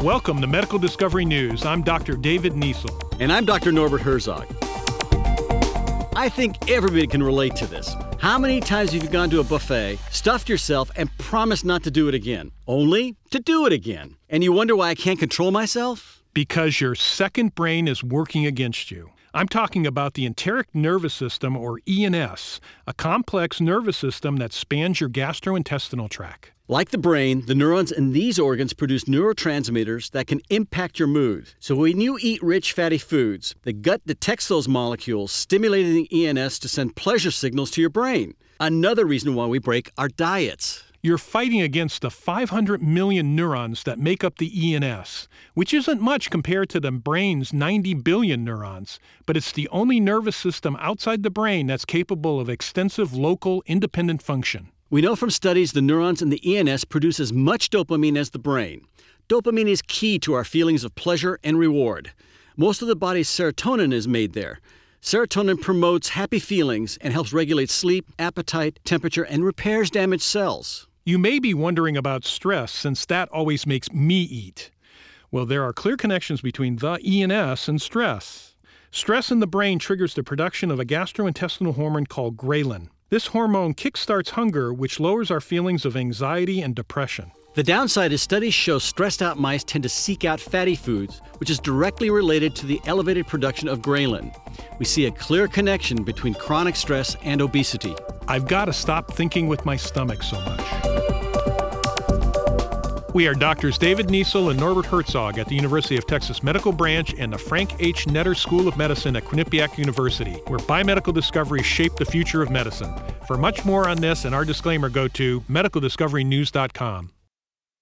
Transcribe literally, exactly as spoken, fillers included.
Welcome to Medical Discovery News. I'm Doctor David Niesel. And I'm Doctor Norbert Herzog. I think everybody can relate to this. How many times have you gone to a buffet, stuffed yourself, and promised not to do it again, only to do it again? And you wonder why I can't control myself? Because your second brain is working against you. I'm talking about the enteric nervous system, or E N S, a complex nervous system that spans your gastrointestinal tract. Like the brain, the neurons in these organs produce neurotransmitters that can impact your mood. So when you eat rich, fatty foods, the gut detects those molecules, stimulating the E N S to send pleasure signals to your brain. Another reason why we break our diets. You're fighting against the five hundred million neurons that make up the E N S, which isn't much compared to the brain's ninety billion neurons, but it's the only nervous system outside the brain that's capable of extensive local, independent function. We know from studies the neurons in the E N S produce as much dopamine as the brain. Dopamine is key to our feelings of pleasure and reward. Most of the body's serotonin is made there. Serotonin promotes happy feelings and helps regulate sleep, appetite, temperature, and repairs damaged cells. You may be wondering about stress, since that always makes me eat. Well, there are clear connections between the E N S and stress. Stress in the brain triggers the production of a gastrointestinal hormone called ghrelin. This hormone kickstarts hunger, which lowers our feelings of anxiety and depression. The downside is studies show stressed out mice tend to seek out fatty foods, which is directly related to the elevated production of ghrelin. We see a clear connection between chronic stress and obesity. I've got to stop thinking with my stomach so much. We are Doctors David Niesel and Norbert Herzog at the University of Texas Medical Branch and the Frank H. Netter School of Medicine at Quinnipiac University, where biomedical discoveries shape the future of medicine. For much more on this and our disclaimer, go to medical discovery news dot com.